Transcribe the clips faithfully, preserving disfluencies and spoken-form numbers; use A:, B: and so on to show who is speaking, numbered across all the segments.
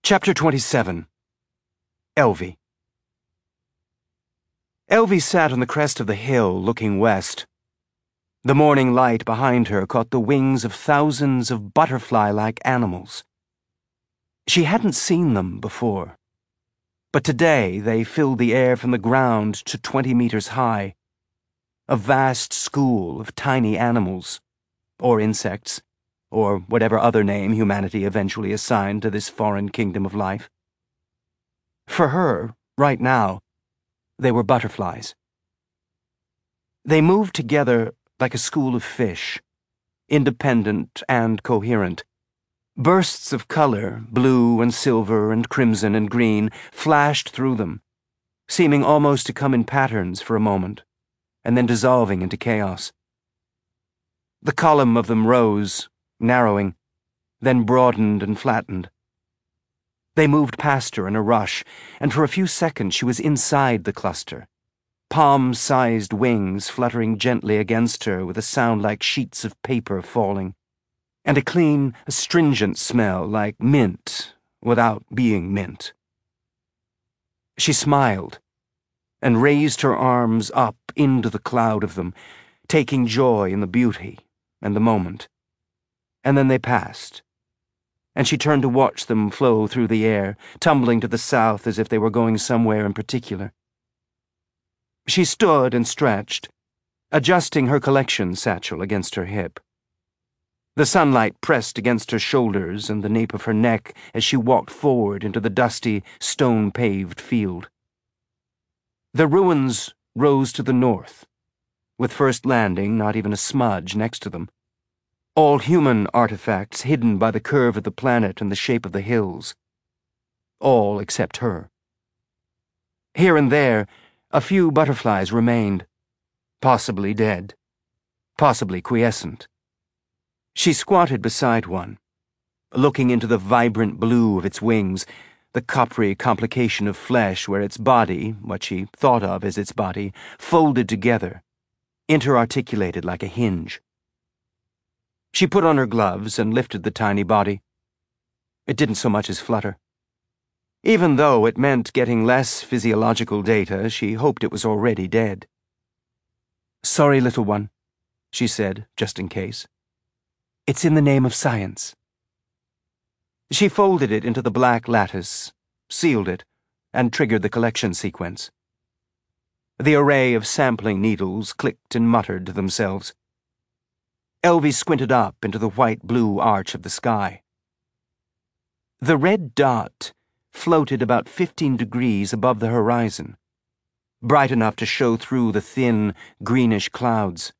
A: Chapter twenty-seven. Elvie. Elvie sat on the crest of the hill, looking west. The morning light behind her caught the wings of thousands of butterfly-like animals. She hadn't seen them before, but today they filled the air from the ground to twenty meters high. A vast school of tiny animals, or insects, or whatever other name humanity eventually assigned to this foreign kingdom of life. For her, right now, they were butterflies. They moved together like a school of fish, independent and coherent. Bursts of color, blue and silver and crimson and green, flashed through them, seeming almost to come in patterns for a moment, and then dissolving into chaos. The column of them rose, narrowing, then broadened and flattened. They moved past her in a rush, and for a few seconds she was inside the cluster, palm-sized wings fluttering gently against her with a sound like sheets of paper falling, and a clean, astringent smell like mint without being mint. She smiled, and raised her arms up into the cloud of them, taking joy in the beauty and the moment. And then they passed, and she turned to watch them flow through the air, tumbling to the south as if they were going somewhere in particular. She stood and stretched, adjusting her collection satchel against her hip. The sunlight pressed against her shoulders and the nape of her neck as she walked forward into the dusty, stone-paved field. The ruins rose to the north, with First Landing not even a smudge next to them. All human artifacts hidden by the curve of the planet and the shape of the hills. All except her. Here and there, a few butterflies remained, possibly dead, possibly quiescent. She squatted beside one, looking into the vibrant blue of its wings, the coppery complication of flesh where its body, what she thought of as its body, folded together, interarticulated like a hinge. She put on her gloves and lifted the tiny body. It didn't so much as flutter. Even though it meant getting less physiological data, she hoped it was already dead. "Sorry, little one," she said, just in case. "It's in the name of science." She folded it into the black lattice, sealed it, and triggered the collection sequence. The array of sampling needles clicked and muttered to themselves. Elvie squinted up into the white-blue arch of the sky. The red dot floated about fifteen degrees above the horizon, bright enough to show through the thin, greenish clouds.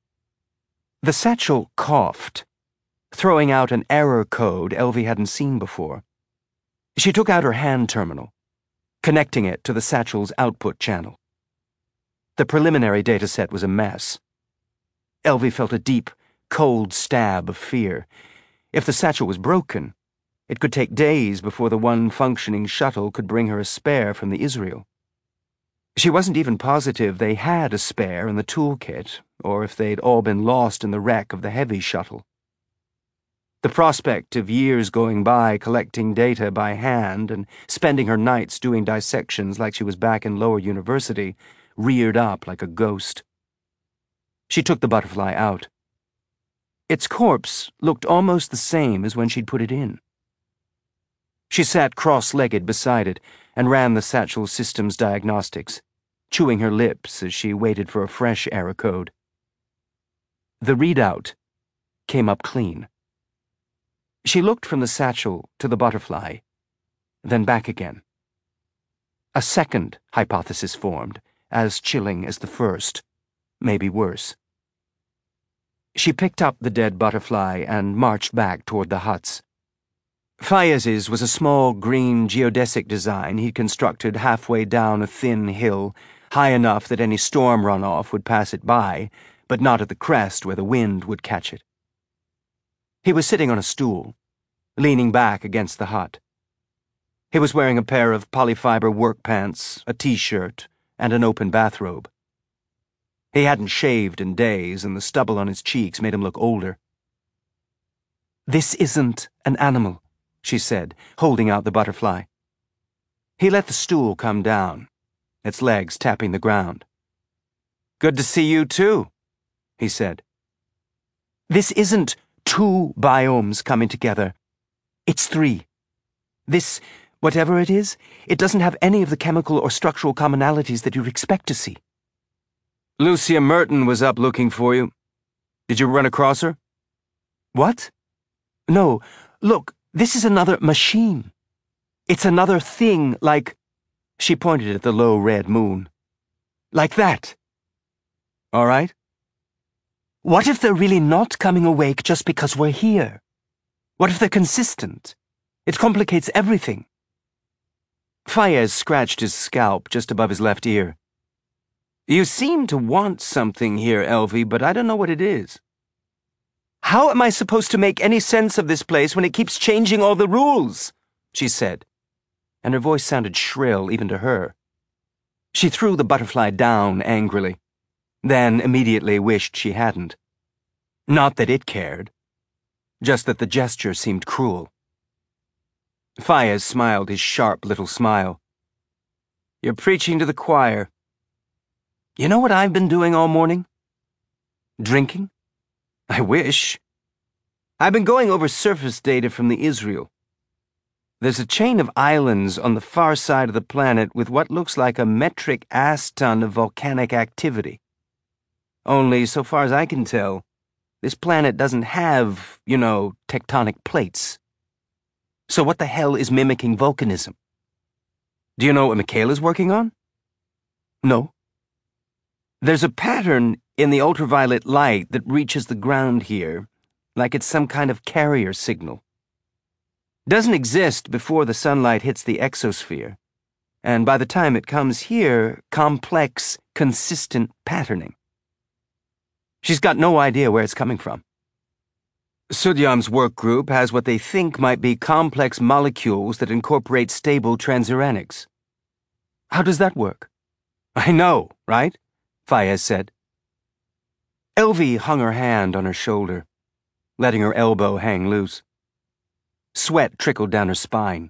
A: The satchel coughed, throwing out an error code Elvie hadn't seen before. She took out her hand terminal, connecting it to the satchel's output channel. The preliminary dataset was a mess. Elvie felt a deep, cold stab of fear. If the satchel was broken, it could take days before the one functioning shuttle could bring her a spare from the Israel. She wasn't even positive they had a spare in the toolkit, or if they'd all been lost in the wreck of the heavy shuttle. The prospect of years going by collecting data by hand and spending her nights doing dissections like she was back in lower university reared up like a ghost. She took the butterfly out. Its corpse looked almost the same as when she'd put it in. She sat cross-legged beside it and ran the satchel's systems diagnostics, chewing her lips as she waited for a fresh error code. The readout came up clean. She looked from the satchel to the butterfly, then back again. A second hypothesis formed, as chilling as the first, maybe worse. She picked up the dead butterfly and marched back toward the huts. Fayez's was a small green geodesic design he'd constructed halfway down a thin hill, high enough that any storm runoff would pass it by, but not at the crest where the wind would catch it. He was sitting on a stool, leaning back against the hut. He was wearing a pair of polyfiber work pants, a t-shirt, and an open bathrobe. He hadn't shaved in days, and the stubble on his cheeks made him look older. "This isn't an animal," she said, holding out the butterfly. He let the stool come down, its legs tapping the ground. Good to see you, too, he said. This isn't two biomes coming together. It's three. This, whatever it is, it doesn't have any of the chemical or structural commonalities that you'd expect to see. Lucia Merton was up looking for you. Did you run across her? What? No, look, this is another machine. It's another thing like... She pointed at the low red moon. Like that. All right. What if they're really not coming awake just because we're here? What if they're consistent? It complicates everything. Fayez scratched his scalp just above his left ear. You seem to want something here, Elvie, but I don't know what it is. How am I supposed to make any sense of this place when it keeps changing all the rules? She said, and her voice sounded shrill even to her. She threw the butterfly down angrily, then immediately wished she hadn't. Not that it cared, just that the gesture seemed cruel. Fayez smiled his sharp little smile. You're preaching to the choir. You know what I've been doing all morning? Drinking? I wish. I've been going over surface data from the Israel. There's a chain of islands on the far side of the planet with what looks like a metric ass-ton of volcanic activity. Only, so far as I can tell, this planet doesn't have, you know, tectonic plates. So what the hell is mimicking volcanism? Do you know what Michaela's working on? No. There's a pattern in the ultraviolet light that reaches the ground here, like it's some kind of carrier signal. Doesn't exist before the sunlight hits the exosphere, and by the time it comes here, complex, consistent patterning. She's got no idea where it's coming from. Sudyam's work group has what they think might be complex molecules that incorporate stable transuranics. How does that work? I know, right? Fayez said. Elvie hung her hand on her shoulder, letting her elbow hang loose. Sweat trickled down her spine.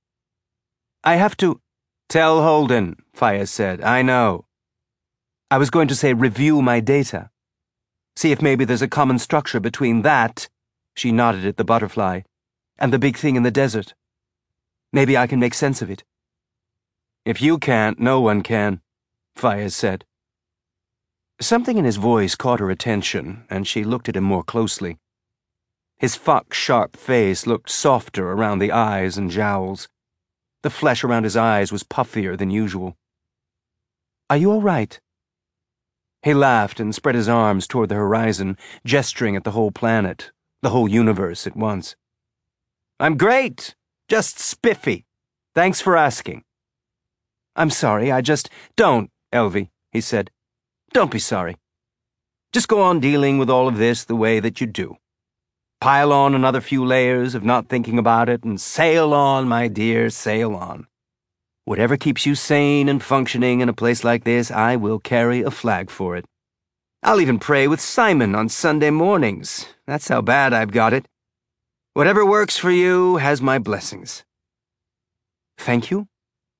A: I have to... Tell Holden, Fayez said. I know. I was going to say review my data. See if maybe there's a common structure between that, she nodded at the butterfly, and the big thing in the desert. Maybe I can make sense of it. If you can't, no one can, Fayez said. Something in his voice caught her attention, and she looked at him more closely. His fuck-sharp face looked softer around the eyes and jowls. The flesh around his eyes was puffier than usual. Are you all right? He laughed and spread his arms toward the horizon, gesturing at the whole planet, the whole universe at once. I'm great, just spiffy. Thanks for asking. I'm sorry, I just... Don't, Elvie, he said. Don't be sorry. Just go on dealing with all of this the way that you do. Pile on another few layers of not thinking about it and sail on, my dear, sail on. Whatever keeps you sane and functioning in a place like this, I will carry a flag for it. I'll even pray with Simon on Sunday mornings. That's how bad I've got it. Whatever works for you has my blessings. Thank you.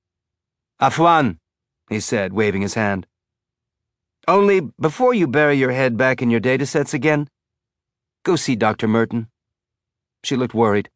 A: Afwan, he said, waving his hand. Only, before you bury your head back in your datasets again, go see Doctor Merton. She looked worried.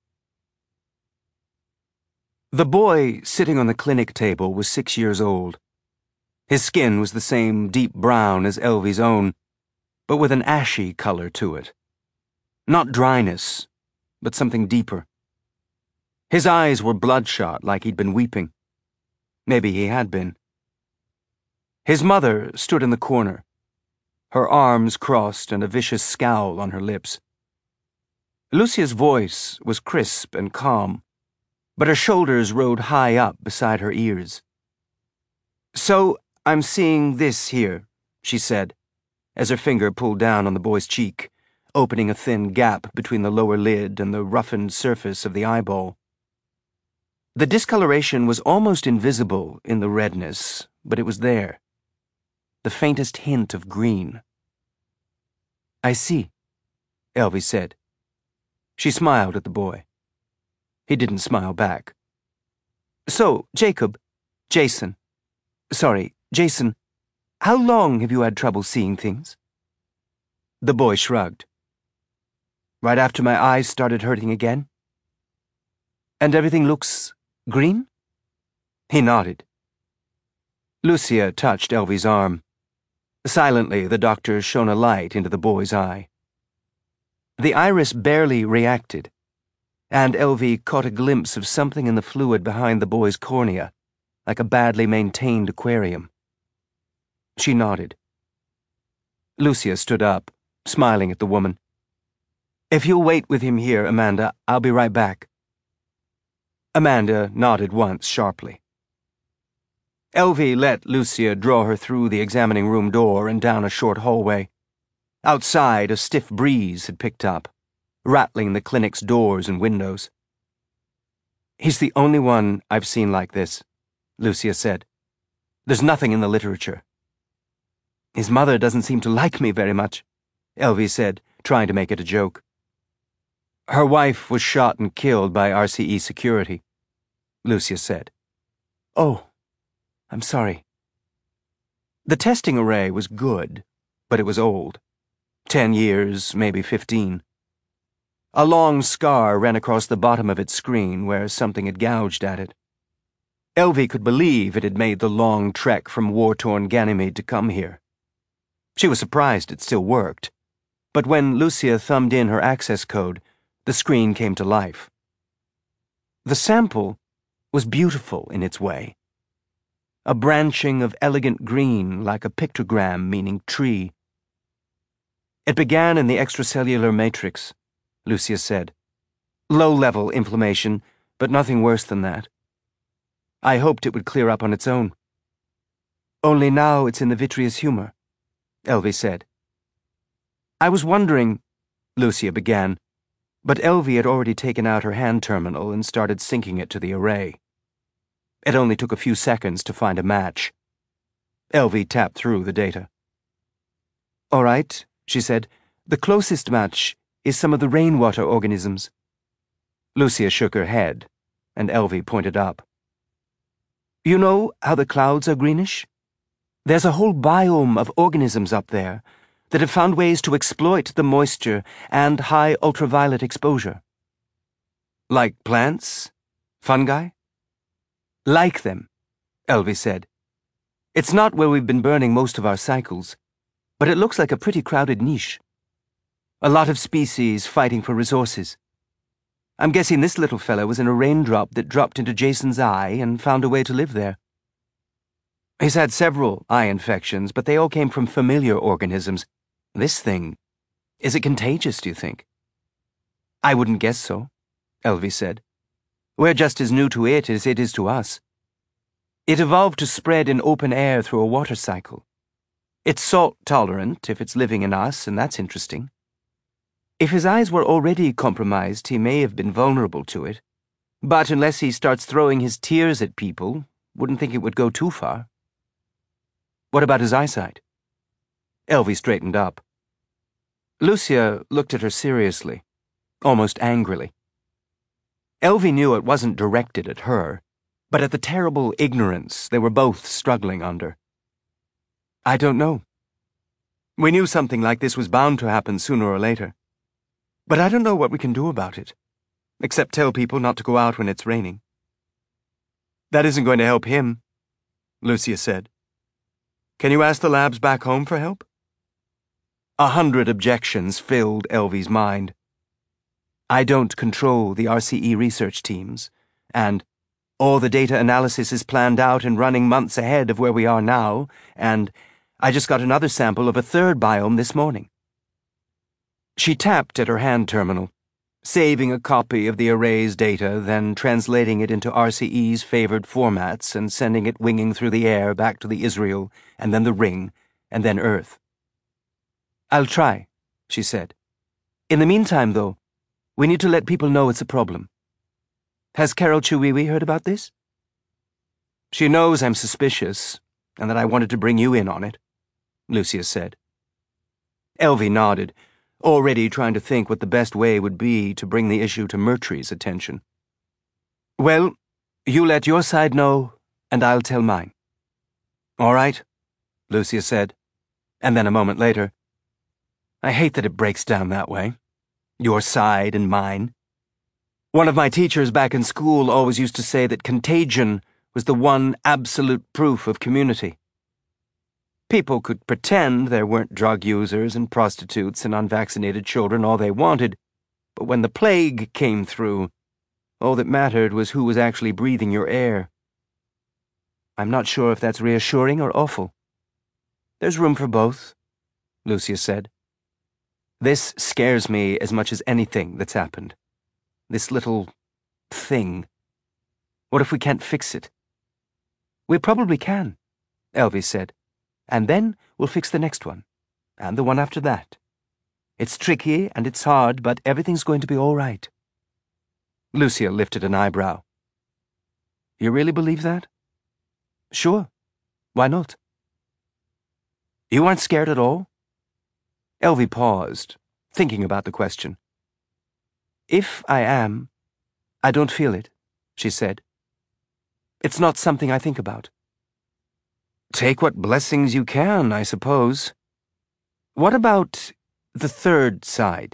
A: The boy sitting on the clinic table was six years old. His skin was the same deep brown as Elvie's own, but with an ashy color to it. Not dryness, but something deeper. His eyes were bloodshot like he'd been weeping. Maybe he had been. His mother stood in the corner, her arms crossed and a vicious scowl on her lips. Lucia's voice was crisp and calm, but her shoulders rode high up beside her ears. So, I'm seeing this here, she said, as her finger pulled down on the boy's cheek, opening a thin gap between the lower lid and the roughened surface of the eyeball. The discoloration was almost invisible in the redness, but it was there. The faintest hint of green. I see, Elvie said. She smiled at the boy. He didn't smile back. So, Jacob, Jason, sorry, Jason, how long have you had trouble seeing things? The boy shrugged. Right after my eyes started hurting again? And everything looks green? He nodded. Lucia touched Elvie's arm. Silently, the doctor shone a light into the boy's eye. The iris barely reacted, and Elvie caught a glimpse of something in the fluid behind the boy's cornea, like a badly maintained aquarium. She nodded. Lucia stood up, smiling at the woman. If you'll wait with him here, Amanda, I'll be right back. Amanda nodded once sharply. Elvie let Lucia draw her through the examining room door and down a short hallway. Outside, a stiff breeze had picked up, rattling the clinic's doors and windows. He's the only one I've seen like this, Lucia said. There's nothing in the literature. His mother doesn't seem to like me very much, Elvie said, trying to make it a joke. Her wife was shot and killed by R C E security, Lucia said. Oh, I'm sorry. The testing array was good, but it was old. Ten years, maybe fifteen. A long scar ran across the bottom of its screen where something had gouged at it. Elvie could believe it had made the long trek from war-torn Ganymede to come here. She was surprised it still worked, but when Lucia thumbed in her access code, the screen came to life. The sample was beautiful in its way. A branching of elegant green like a pictogram meaning tree. It began in the extracellular matrix, Lucia said. Low-level inflammation, but nothing worse than that. I hoped it would clear up on its own. Only now it's in the vitreous humor, Elvie said. I was wondering, Lucia began, but Elvie had already taken out her hand terminal and started syncing it to the array. It only took a few seconds to find a match. Elvie tapped through the data. All right, she said, the closest match is some of the rainwater organisms. Lucia shook her head, and Elvie pointed up. You know how the clouds are greenish? There's a whole biome of organisms up there that have found ways to exploit the moisture and high ultraviolet exposure. Like plants? Fungi? Like them, Elvie said. It's not where we've been burning most of our cycles, but it looks like a pretty crowded niche. A lot of species fighting for resources. I'm guessing this little fella was in a raindrop that dropped into Jason's eye and found a way to live there. He's had several eye infections, but they all came from familiar organisms. This thing, is it contagious, do you think? I wouldn't guess so, Elvie said. We're just as new to it as it is to us. It evolved to spread in open air through a water cycle. It's salt-tolerant if it's living in us, and that's interesting. If his eyes were already compromised, he may have been vulnerable to it. But unless he starts throwing his tears at people, wouldn't think it would go too far. What about his eyesight? Elvie straightened up. Lucia looked at her seriously, almost angrily. Elvie knew it wasn't directed at her, but at the terrible ignorance they were both struggling under. I don't know. We knew something like this was bound to happen sooner or later. But I don't know what we can do about it, except tell people not to go out when it's raining. That isn't going to help him, Lucia said. Can you ask the labs back home for help? A hundred objections filled Elvie's mind. I don't control the R C E research teams, and all the data analysis is planned out and running months ahead of where we are now, and I just got another sample of a third biome this morning. She tapped at her hand terminal, saving a copy of the array's data, then translating it into R C E's favored formats and sending it winging through the air back to the Israel, and then the Ring, and then Earth. I'll try, she said. In the meantime, though, we need to let people know it's a problem. Has Carol Chiwiwi heard about this? She knows I'm suspicious, and that I wanted to bring you in on it, Lucia said. Elvie nodded, already trying to think what the best way would be to bring the issue to Murtry's attention. Well, you let your side know, and I'll tell mine. All right, Lucia said, and then a moment later, I hate that it breaks down that way. Your side and mine. One of my teachers back in school always used to say that contagion was the one absolute proof of community. People could pretend there weren't drug users and prostitutes and unvaccinated children all they wanted, but when the plague came through, all that mattered was who was actually breathing your air. I'm not sure if that's reassuring or awful. There's room for both, Lucia said. This scares me as much as anything that's happened. This little thing. What if we can't fix it? We probably can, Elvie said. And then we'll fix the next one, and the one after that. It's tricky and it's hard, but everything's going to be all right. Lucia lifted an eyebrow. You really believe that? Sure. Why not? You aren't scared at all? Elvie paused, thinking about the question. If I am, I don't feel it, she said. It's not something I think about. Take what blessings you can, I suppose. What about the third side?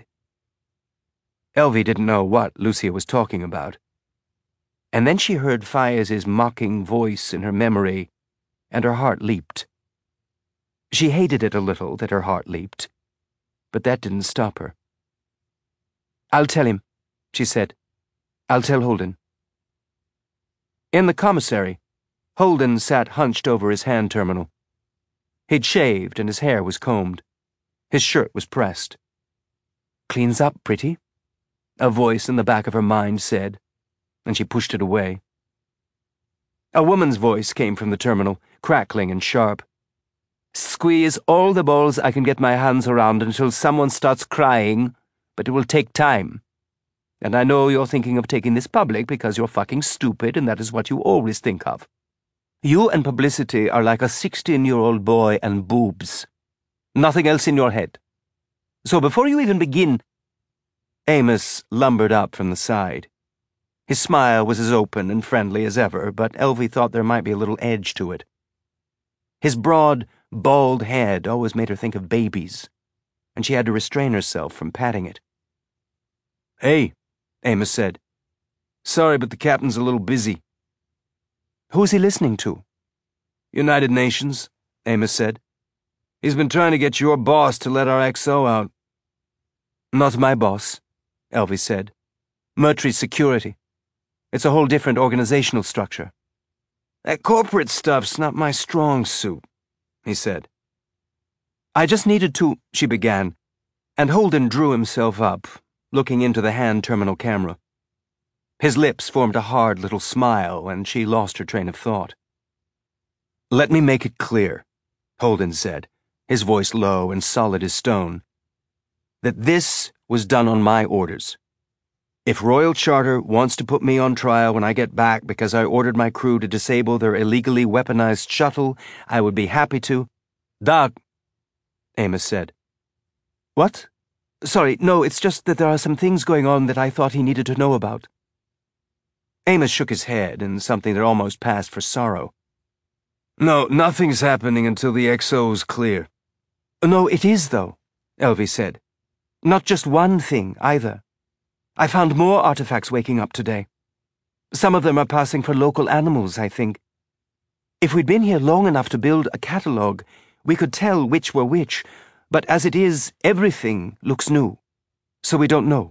A: Elvie didn't know what Lucia was talking about. And then she heard Fayez's mocking voice in her memory, and her heart leaped. She hated it a little that her heart leaped, but that didn't stop her. I'll tell him, she said. I'll tell Holden. In the commissary, Holden sat hunched over his hand terminal. He'd shaved and his hair was combed. His shirt was pressed. Cleans up pretty, a voice in the back of her mind said, and she pushed it away. A woman's voice came from the terminal, crackling and sharp. Squeeze all the balls I can get my hands around until someone starts crying, but it will take time. And I know you're thinking of taking this public because you're fucking stupid and that is what you always think of. You and publicity are like a sixteen-year-old boy and boobs. Nothing else in your head. So before you even begin... Amos lumbered up from the side. His smile was as open and friendly as ever, but Elvie thought there might be a little edge to it. His broad, bald head always made her think of babies, and she had to restrain herself from patting it. Hey, Amos said. Sorry, but the captain's a little busy. Who's he listening to? United Nations, Amos said. He's been trying to get your boss to let our X O out. Not my boss, Elvie said. Murtry's security. It's a whole different organizational structure. That corporate stuff's not my strong suit, he said. I just needed to, she began, and Holden drew himself up, looking into the hand terminal camera. His lips formed a hard little smile, and she lost her train of thought. Let me make it clear, Holden said, his voice low and solid as stone, that this was done on my orders. If Royal Charter wants to put me on trial when I get back because I ordered my crew to disable their illegally weaponized shuttle, I would be happy to. Doc, Amos said. What? Sorry, no, it's just that there are some things going on that I thought he needed to know about. Amos shook his head in something that almost passed for sorrow. No, nothing's happening until the X O's clear. No, it is, though, Elvie said. Not just one thing, either. I found more artifacts waking up today. Some of them are passing for local animals, I think. If we'd been here long enough to build a catalogue, we could tell which were which, but as it is, everything looks new. So we don't know.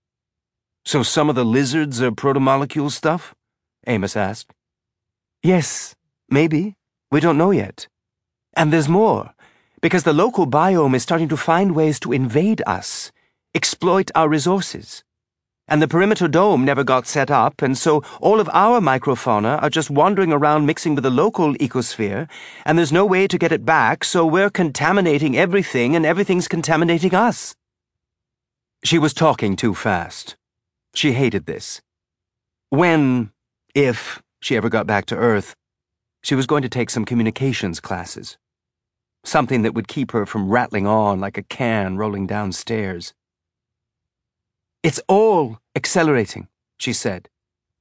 A: So some of the lizards are protomolecule stuff? Amos asked. Yes, maybe. We don't know yet. And there's more, because the local biome is starting to find ways to invade us, exploit our resources. And the perimeter dome never got set up, and so all of our microfauna are just wandering around mixing with the local ecosphere, and there's no way to get it back, so we're contaminating everything, and everything's contaminating us. She was talking too fast. She hated this. When, if, she ever got back to Earth, she was going to take some communications classes. Something that would keep her from rattling on like a can rolling downstairs. It's all accelerating, she said.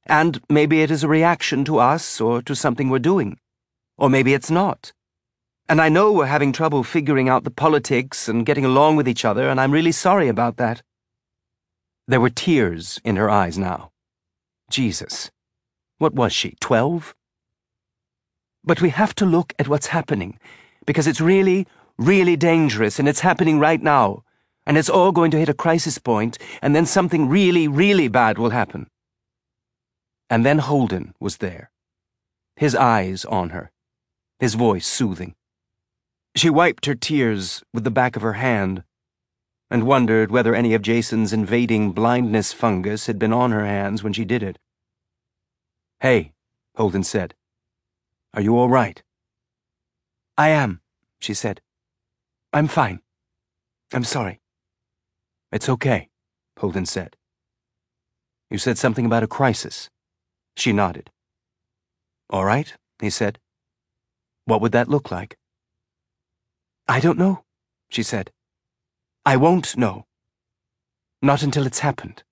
A: And maybe it is a reaction to us or to something we're doing. Or maybe it's not. And I know we're having trouble figuring out the politics and getting along with each other, and I'm really sorry about that. There were tears in her eyes now. Jesus. What was she, twelve? But we have to look at what's happening, because it's really, really dangerous, and it's happening right now. And it's all going to hit a crisis point, and then something really, really bad will happen. And then Holden was there, his eyes on her, his voice soothing. She wiped her tears with the back of her hand and wondered whether any of Jason's invading blindness fungus had been on her hands when she did it. "Hey," Holden said. "Are you all right?" "I am," she said. "I'm fine. I'm sorry." "It's okay," Holden said. "You said something about a crisis." She nodded. "All right," he said. "What would that look like?" "I don't know," she said. "I won't know. Not until it's happened."